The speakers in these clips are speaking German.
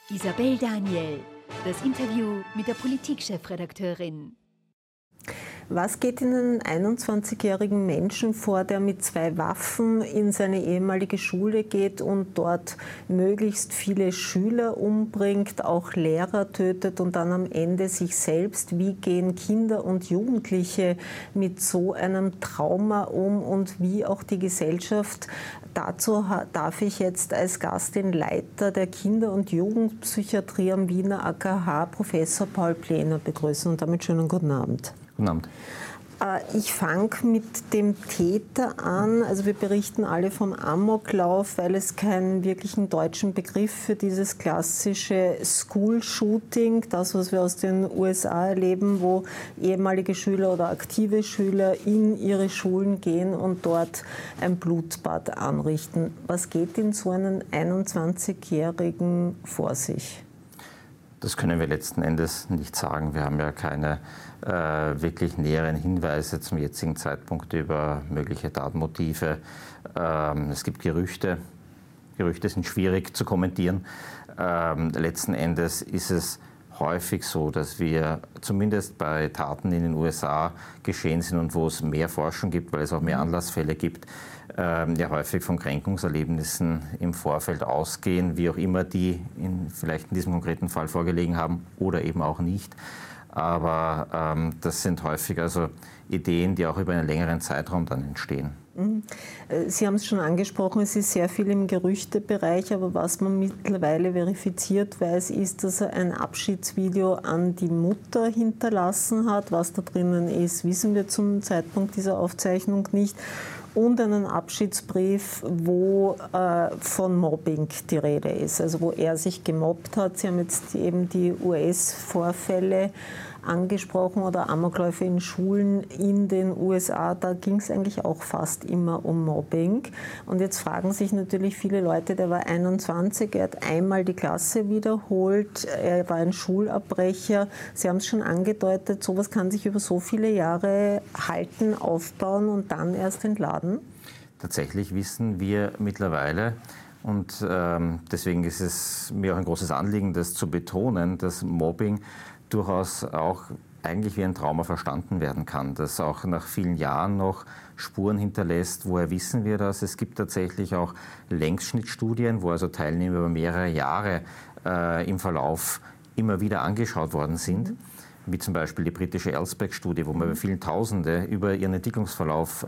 Isabel Daniel, das Interview mit der Politikchefredakteurin. Was geht in einen 21-jährigen Menschen vor, der mit 2 Waffen in seine ehemalige Schule geht und dort möglichst viele Schüler umbringt, auch Lehrer tötet und dann am Ende sich selbst? Wie gehen Kinder und Jugendliche mit so einem Trauma um und wie auch die Gesellschaft? Dazu darf ich jetzt als Gast den Leiter der Kinder- und Jugendpsychiatrie am Wiener AKH, Professor Paul Plener, begrüßen und damit schönen guten Abend. Guten Abend. Ich fange mit dem Täter an. Also wir berichten alle vom Amoklauf, weil es keinen wirklichen deutschen Begriff für dieses klassische School-Shooting, das, was wir aus den USA erleben, wo ehemalige Schüler oder aktive Schüler in ihre Schulen gehen und dort ein Blutbad anrichten. Was geht in so einem 21-Jährigen vor sich? Das können wir letzten Endes nicht sagen. Wir haben ja keine wirklich näheren Hinweise zum jetzigen Zeitpunkt über mögliche Tatmotive. Es gibt Gerüchte. Gerüchte sind schwierig zu kommentieren. Letzten Endes ist es häufig so, dass wir zumindest bei Taten in den USA geschehen sind und wo es mehr Forschung gibt, weil es auch mehr Anlassfälle gibt, ja häufig von Kränkungserlebnissen im Vorfeld ausgehen, wie auch immer die vielleicht in diesem konkreten Fall vorgelegen haben oder eben auch nicht. Aber das sind häufig also Ideen, die auch über einen längeren Zeitraum dann entstehen. Sie haben es schon angesprochen, es ist sehr viel im Gerüchtebereich, aber was man mittlerweile verifiziert weiß, ist, dass er ein Abschiedsvideo an die Mutter hinterlassen hat. Was da drinnen ist, wissen wir zum Zeitpunkt dieser Aufzeichnung nicht. Und einen Abschiedsbrief, wo von Mobbing die Rede ist, also wo er sich gemobbt hat. Sie haben jetzt eben die US-Vorfälle angesprochen oder Amokläufe in Schulen in den USA. Da ging es eigentlich auch fast immer um Mobbing. Und jetzt fragen sich natürlich viele Leute, der war 21, er hat einmal die Klasse wiederholt, er war ein Schulabbrecher. Sie haben es schon angedeutet, sowas kann sich über so viele Jahre halten, aufbauen und dann erst entladen. Tatsächlich wissen wir mittlerweile, und deswegen ist es mir auch ein großes Anliegen, das zu betonen, dass Mobbing durchaus auch eigentlich wie ein Trauma verstanden werden kann, das auch nach vielen Jahren noch Spuren hinterlässt. Woher wissen wir das? Es gibt tatsächlich auch Längsschnittstudien, wo also Teilnehmer über mehrere Jahre im Verlauf immer wieder angeschaut worden sind, wie zum Beispiel die britische Elsbeck-Studie, wo man über vielen Tausende über ihren Entwicklungsverlauf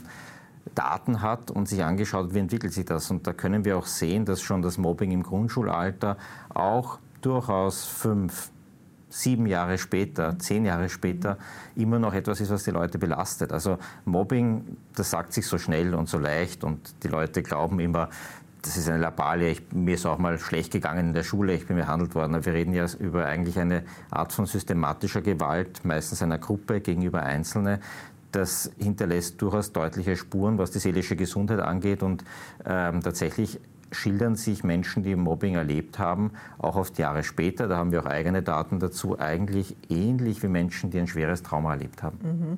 Daten hat und sich angeschaut hat, wie entwickelt sich das. Und da können wir auch sehen, dass schon das Mobbing im Grundschulalter auch durchaus 5, 7 Jahre später, 10 Jahre später immer noch etwas ist, was die Leute belastet. Also Mobbing, das sagt sich so schnell und so leicht und die Leute glauben immer, das ist eine Lappalie, mir ist auch mal schlecht gegangen in der Schule, ich bin behandelt worden. Aber wir reden ja über eigentlich eine Art von systematischer Gewalt, meistens einer Gruppe gegenüber Einzelnen. Das hinterlässt durchaus deutliche Spuren, was die seelische Gesundheit angeht und tatsächlich schildern sich Menschen, die Mobbing erlebt haben, auch oft Jahre später, da haben wir auch eigene Daten dazu, eigentlich ähnlich wie Menschen, die ein schweres Trauma erlebt haben.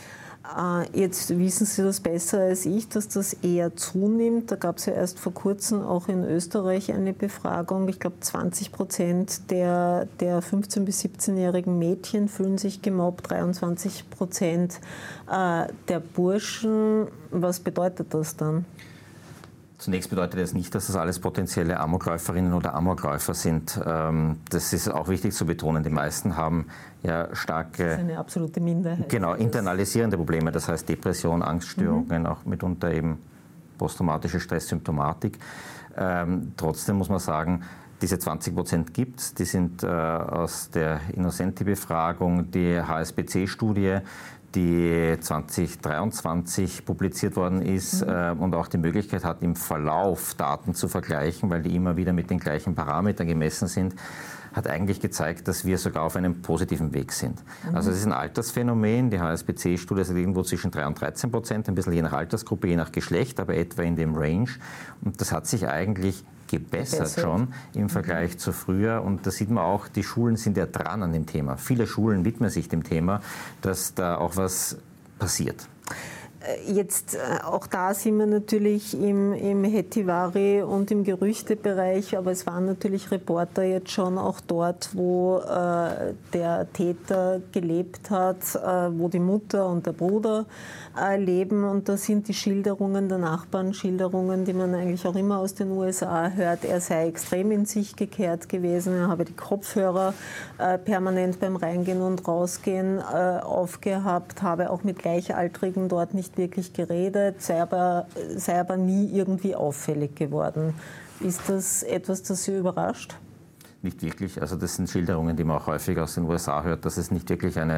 Jetzt wissen Sie das besser als ich, dass das eher zunimmt. Da gab es ja erst vor kurzem auch in Österreich eine Befragung. Ich glaube, 20% der 15- bis 17-jährigen Mädchen fühlen sich gemobbt, 23% der Burschen. Was bedeutet das dann? Zunächst bedeutet das nicht, dass das alles potenzielle Amokläuferinnen oder Amokläufer sind. Das ist auch wichtig zu betonen. Die meisten haben ja starke, das ist eine absolute Minderheit. Genau, internalisierende Probleme. Das heißt Depression, Angststörungen, auch mitunter eben posttraumatische Stresssymptomatik. Trotzdem muss man sagen, diese 20% gibt es. Die sind aus der Innocenti-Befragung, die HSBC-Studie, die 2023 publiziert worden ist und auch die Möglichkeit hat, im Verlauf Daten zu vergleichen, weil die immer wieder mit den gleichen Parametern gemessen sind, hat eigentlich gezeigt, dass wir sogar auf einem positiven Weg sind. Also es ist ein Altersphänomen. Die HSBC-Studie ist irgendwo zwischen 3 und 13%, ein bisschen je nach Altersgruppe, je nach Geschlecht, aber etwa in dem Range. Und das hat sich eigentlich gebessert schon im Vergleich zu früher. Und da sieht man auch, die Schulen sind ja dran an dem Thema. Viele Schulen widmen sich dem Thema, dass da auch was passiert. Jetzt, auch da sind wir natürlich im Hetivari und im Gerüchtebereich, aber es waren natürlich Reporter jetzt schon auch dort, wo der Täter gelebt hat, wo die Mutter und der Bruder leben, und da sind die Schilderungen der Nachbarn, Schilderungen, die man eigentlich auch immer aus den USA hört. Er sei extrem in sich gekehrt gewesen, er habe die Kopfhörer permanent beim Reingehen und Rausgehen aufgehabt, habe auch mit Gleichaltrigen dort nicht wirklich geredet, sei aber nie irgendwie auffällig geworden. Ist das etwas, das Sie überrascht? Nicht wirklich. Also das sind Schilderungen, die man auch häufig aus den USA hört, dass es nicht wirklich eine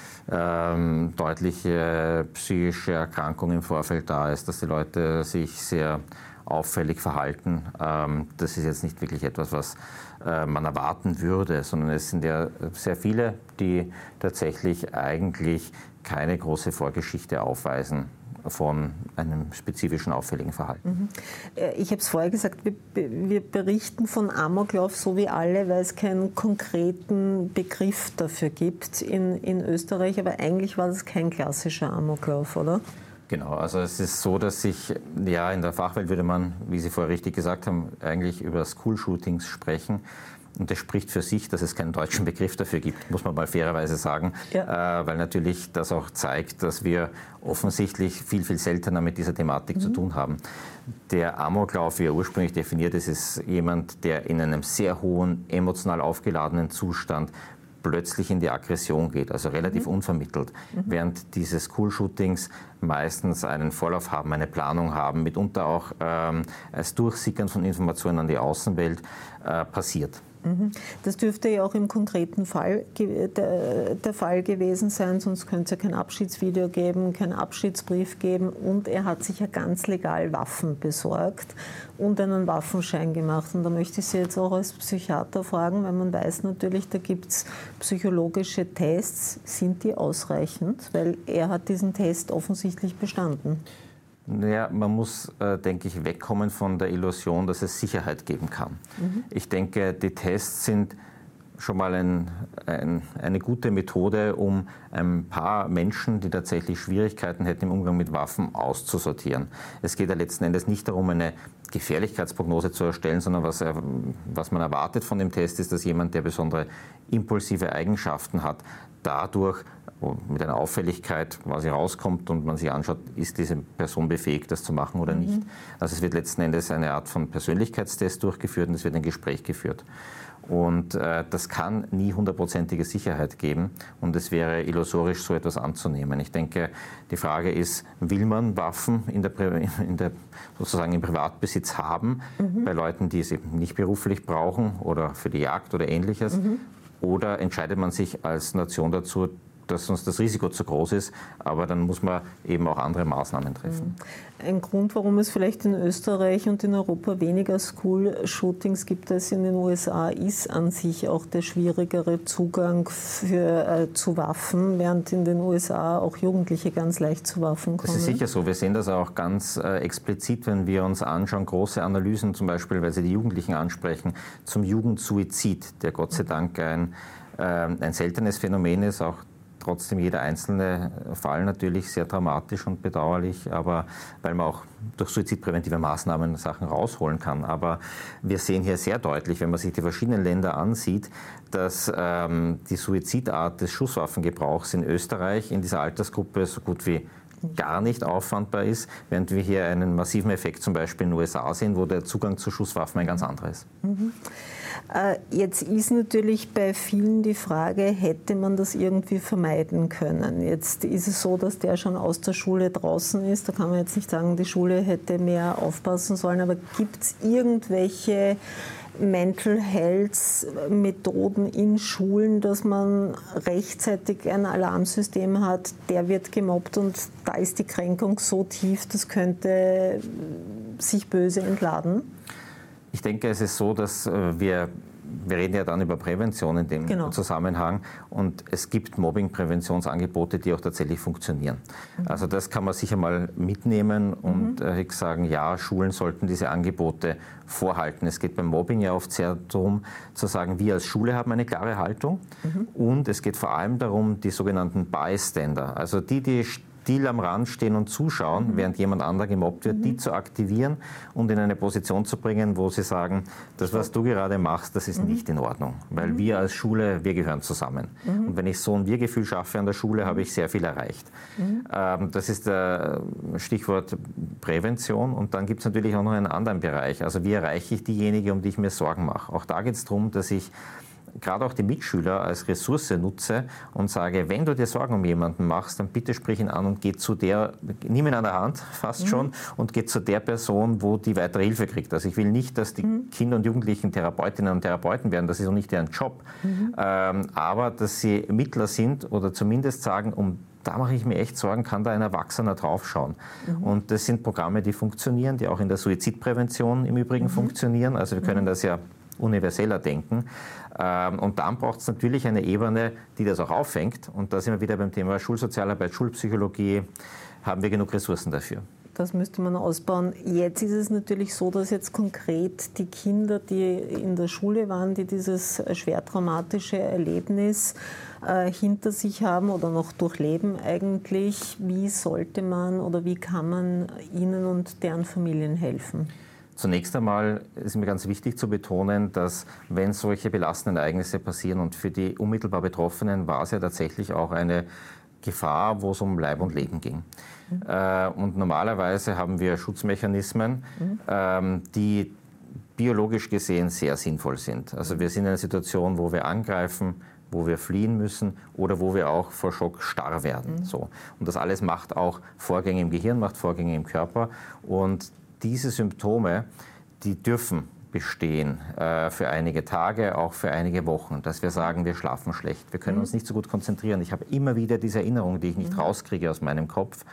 deutliche psychische Erkrankung im Vorfeld da ist, dass die Leute sich sehr auffällig verhalten. Das ist jetzt nicht wirklich etwas, was man erwarten würde, sondern es sind ja sehr viele, die tatsächlich eigentlich keine große Vorgeschichte aufweisen von einem spezifischen auffälligen Verhalten. Ich habe es vorher gesagt, wir berichten von Amoklauf so wie alle, weil es keinen konkreten Begriff dafür gibt in Österreich, aber eigentlich war das kein klassischer Amoklauf, oder? Genau, also es ist so, dass sich, ja, in der Fachwelt würde man, wie Sie vorher richtig gesagt haben, eigentlich über School-Shootings sprechen. Und das spricht für sich, dass es keinen deutschen Begriff dafür gibt, muss man mal fairerweise sagen, ja. Weil natürlich das auch zeigt, dass wir offensichtlich viel, viel seltener mit dieser Thematik zu tun haben. Der Amoklauf, wie er ursprünglich definiert ist, ist jemand, der in einem sehr hohen, emotional aufgeladenen Zustand plötzlich in die Aggression geht, also relativ unvermittelt, während diese School-Shootings meistens einen Vorlauf haben, eine Planung haben, mitunter auch als Durchsickern von Informationen an die Außenwelt passiert. Das dürfte ja auch im konkreten Fall der Fall gewesen sein, sonst könnte es ja kein Abschiedsvideo geben, keinen Abschiedsbrief geben, und er hat sich ja ganz legal Waffen besorgt und einen Waffenschein gemacht. Und da möchte ich Sie jetzt auch als Psychiater fragen, weil man weiß natürlich, da gibt es psychologische Tests, sind die ausreichend? Weil er hat diesen Test offensichtlich bestanden. Naja, man muss, denke ich, wegkommen von der Illusion, dass es Sicherheit geben kann. Ich denke, die Tests sind schon mal eine gute Methode, um ein paar Menschen, die tatsächlich Schwierigkeiten hätten im Umgang mit Waffen, auszusortieren. Es geht ja letzten Endes nicht darum, eine Gefährlichkeitsprognose zu erstellen, sondern was man erwartet von dem Test ist, dass jemand, der besondere impulsive Eigenschaften hat, dadurch mit einer Auffälligkeit quasi rauskommt und man sich anschaut, ist diese Person befähigt, das zu machen oder nicht. Also es wird letzten Endes eine Art von Persönlichkeitstest durchgeführt und es wird ein Gespräch geführt. Und das kann nie 100%ige Sicherheit geben und es wäre illusorisch, so etwas anzunehmen. Ich denke, die Frage ist, will man Waffen sozusagen im Privatbesitz haben, bei Leuten, die sie nicht beruflich brauchen oder für die Jagd oder Ähnliches, oder entscheidet man sich als Nation dazu, dass uns das Risiko zu groß ist, aber dann muss man eben auch andere Maßnahmen treffen. Ein Grund, warum es vielleicht in Österreich und in Europa weniger School-Shootings gibt als in den USA, ist an sich auch der schwierigere Zugang zu Waffen, während in den USA auch Jugendliche ganz leicht zu Waffen kommen. Das ist sicher so. Wir sehen das auch ganz explizit, wenn wir uns anschauen, große Analysen zum Beispiel, weil Sie die Jugendlichen ansprechen, zum Jugendsuizid, der Gott sei Dank ein seltenes Phänomen ist, auch trotzdem jeder einzelne Fall natürlich sehr dramatisch und bedauerlich, aber weil man auch durch suizidpräventive Maßnahmen Sachen rausholen kann. Aber wir sehen hier sehr deutlich, wenn man sich die verschiedenen Länder ansieht, dass die Suizidart des Schusswaffengebrauchs in Österreich in dieser Altersgruppe so gut wie gar nicht auffandbar ist, während wir hier einen massiven Effekt zum Beispiel in den USA sehen, wo der Zugang zu Schusswaffen ein ganz anderer ist. Jetzt ist natürlich bei vielen die Frage, hätte man das irgendwie vermeiden können? Jetzt ist es so, dass der schon aus der Schule draußen ist. Da kann man jetzt nicht sagen, die Schule hätte mehr aufpassen sollen. Aber gibt es irgendwelche Mental Health Methoden in Schulen, dass man rechtzeitig ein Alarmsystem hat, der wird gemobbt und da ist die Kränkung so tief, das könnte sich böse entladen? Ich denke, es ist so, dass wir reden ja dann über Prävention in dem Zusammenhang und es gibt Mobbing-Präventionsangebote, die auch tatsächlich funktionieren. Also das kann man sicher mal mitnehmen und sagen, ja, Schulen sollten diese Angebote vorhalten. Es geht beim Mobbing ja oft sehr darum, zu sagen, wir als Schule haben eine klare Haltung und es geht vor allem darum, die sogenannten Bystander, also die still am Rand stehen und zuschauen, während jemand anderer gemobbt wird, die zu aktivieren und in eine Position zu bringen, wo sie sagen, das, was du gerade machst, das ist nicht in Ordnung. Weil wir als Schule, wir gehören zusammen. Und wenn ich so ein Wir-Gefühl schaffe an der Schule, habe ich sehr viel erreicht. Das ist das Stichwort Prävention. Und dann gibt es natürlich auch noch einen anderen Bereich. Also wie erreiche ich diejenigen, um die ich mir Sorgen mache? Auch da geht es darum, dass ich gerade auch die Mitschüler als Ressource nutze und sage, wenn du dir Sorgen um jemanden machst, dann bitte sprich ihn an und geh zu der, nimm ihn an der Hand fast schon und geh zu der Person, wo die weitere Hilfe kriegt. Also ich will nicht, dass die Kinder und Jugendlichen Therapeutinnen und Therapeuten werden, das ist auch nicht deren Job, aber dass sie Mittler sind oder zumindest sagen, da mache ich mir echt Sorgen, kann da ein Erwachsener draufschauen. Und das sind Programme, die funktionieren, die auch in der Suizidprävention im Übrigen funktionieren. Also wir können das ja universeller denken. Und dann braucht es natürlich eine Ebene, die das auch auffängt. Und da sind wir wieder beim Thema Schulsozialarbeit, Schulpsychologie. Haben wir genug Ressourcen dafür? Das müsste man ausbauen. Jetzt ist es natürlich so, dass jetzt konkret die Kinder, die in der Schule waren, die dieses schwer traumatische Erlebnis hinter sich haben oder noch durchleben eigentlich, wie sollte man oder wie kann man ihnen und deren Familien helfen? Zunächst einmal ist mir ganz wichtig zu betonen, dass wenn solche belastenden Ereignisse passieren und für die unmittelbar Betroffenen war es ja tatsächlich auch eine Gefahr, wo es um Leib und Leben ging. Und normalerweise haben wir Schutzmechanismen, die biologisch gesehen sehr sinnvoll sind. Also wir sind in einer Situation, wo wir angreifen, wo wir fliehen müssen oder wo wir auch vor Schock starr werden. So. Und das alles macht auch Vorgänge im Gehirn, macht Vorgänge im Körper. Und diese Symptome, die dürfen bestehen für einige Tage, auch für einige Wochen, dass wir sagen, wir schlafen schlecht, wir können uns nicht so gut konzentrieren. Ich habe immer wieder diese Erinnerung, die ich nicht rauskriege aus meinem Kopf.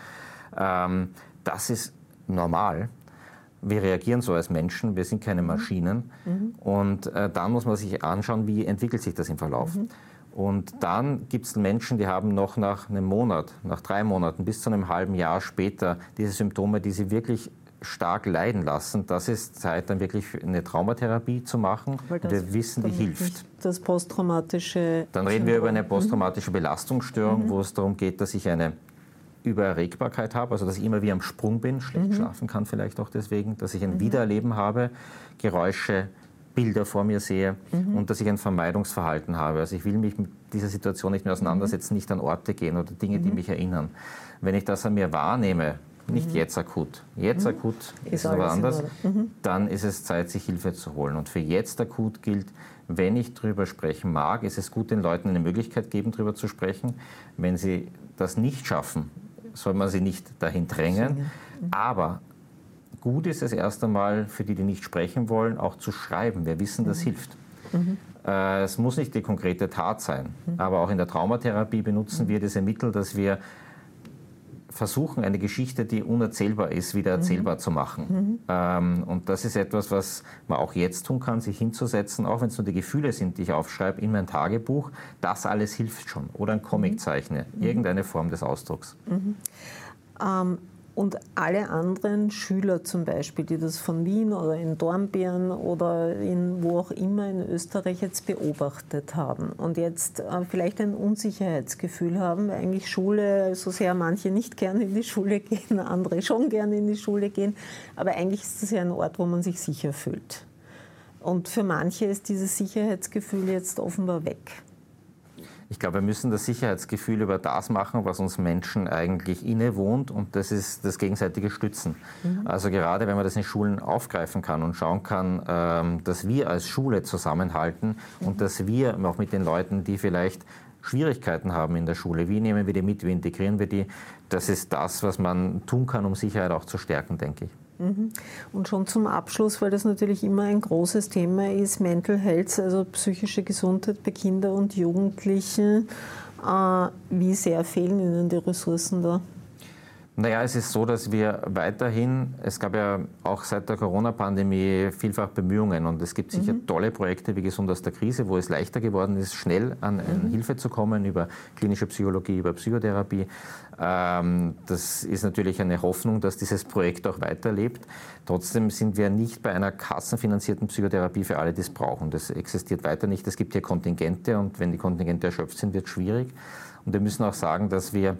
Das ist normal. Wir reagieren so als Menschen, wir sind keine Maschinen. Und dann muss man sich anschauen, wie entwickelt sich das im Verlauf. Und dann gibt es Menschen, die haben noch nach einem Monat, nach 3 Monaten, bis zu einem halben Jahr später diese Symptome, die sie wirklich stark leiden lassen. Das ist Zeit, dann wirklich eine Traumatherapie zu machen. Wir wissen, die hilft. Das posttraumatische Dann reden wir über eine posttraumatische Belastungsstörung, wo es darum geht, dass ich eine Übererregbarkeit habe, also dass ich immer wie am Sprung bin, schlecht schlafen kann vielleicht auch deswegen, dass ich ein Wiedererleben habe, Geräusche, Bilder vor mir sehe und dass ich ein Vermeidungsverhalten habe. Also ich will mich mit dieser Situation nicht mehr auseinandersetzen, nicht an Orte gehen oder Dinge, die mich erinnern. Wenn ich das an mir wahrnehme, nicht jetzt akut. Jetzt akut ist es aber anders. Dann ist es Zeit, sich Hilfe zu holen. Und für jetzt akut gilt, wenn ich drüber sprechen mag, ist es gut, den Leuten eine Möglichkeit geben, drüber zu sprechen. Wenn sie das nicht schaffen, soll man sie nicht dahin drängen. Aber gut ist es erst einmal für die, die nicht sprechen wollen, auch zu schreiben. Wir wissen, das hilft. Es muss nicht die konkrete Tat sein. Aber auch in der Traumatherapie benutzen wir diese Mittel, dass wir versuchen, eine Geschichte, die unerzählbar ist, wieder erzählbar zu machen. Und das ist etwas, was man auch jetzt tun kann, sich hinzusetzen, auch wenn es nur die Gefühle sind, die ich aufschreibe, in mein Tagebuch. Das alles hilft schon. Oder ein Comic zeichne, irgendeine Form des Ausdrucks. Und alle anderen Schüler zum Beispiel, die das von Wien oder in Dornbirn oder in wo auch immer in Österreich jetzt beobachtet haben und jetzt vielleicht ein Unsicherheitsgefühl haben, weil eigentlich Schule, so sehr manche nicht gerne in die Schule gehen, andere schon gerne in die Schule gehen, aber eigentlich ist das ja ein Ort, wo man sich sicher fühlt. Und für manche ist dieses Sicherheitsgefühl jetzt offenbar weg. Ich glaube, wir müssen das Sicherheitsgefühl über das machen, was uns Menschen eigentlich innewohnt, und das ist das gegenseitige Stützen. Also gerade wenn man das in Schulen aufgreifen kann und schauen kann, dass wir als Schule zusammenhalten und dass wir auch mit den Leuten, die vielleicht Schwierigkeiten haben in der Schule, wie nehmen wir die mit, wie integrieren wir die, das ist das, was man tun kann, um Sicherheit auch zu stärken, denke ich. Und schon zum Abschluss, weil das natürlich immer ein großes Thema ist, Mental Health, also psychische Gesundheit bei Kindern und Jugendlichen. Wie sehr fehlen Ihnen die Ressourcen da? Naja, es ist so, dass wir weiterhin, es gab ja auch seit der Corona-Pandemie vielfach Bemühungen, und es gibt sicher tolle Projekte wie Gesund aus der Krise, wo es leichter geworden ist, schnell an Hilfe zu kommen über klinische Psychologie, über Psychotherapie. Das ist natürlich eine Hoffnung, dass dieses Projekt auch weiterlebt. Trotzdem sind wir nicht bei einer kassenfinanzierten Psychotherapie für alle, die es brauchen. Das existiert weiter nicht. Es gibt hier Kontingente, und wenn die Kontingente erschöpft sind, wird es schwierig. Und wir müssen auch sagen, dass wir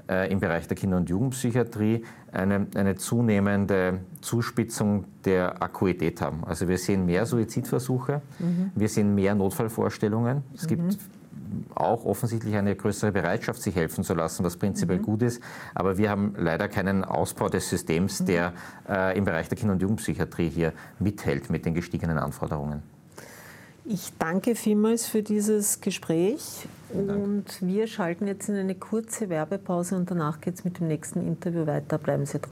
im Bereich der Kinder- und Jugendpsychiatrie eine zunehmende Zuspitzung der Akuität haben. Also wir sehen mehr Suizidversuche, wir sehen mehr Notfallvorstellungen. Es gibt auch offensichtlich eine größere Bereitschaft, sich helfen zu lassen, was prinzipiell gut ist. Aber wir haben leider keinen Ausbau des Systems, der im Bereich der Kinder- und Jugendpsychiatrie hier mithält mit den gestiegenen Anforderungen. Ich danke vielmals für dieses Gespräch und wir schalten jetzt in eine kurze Werbepause und danach geht es mit dem nächsten Interview weiter. Bleiben Sie dran.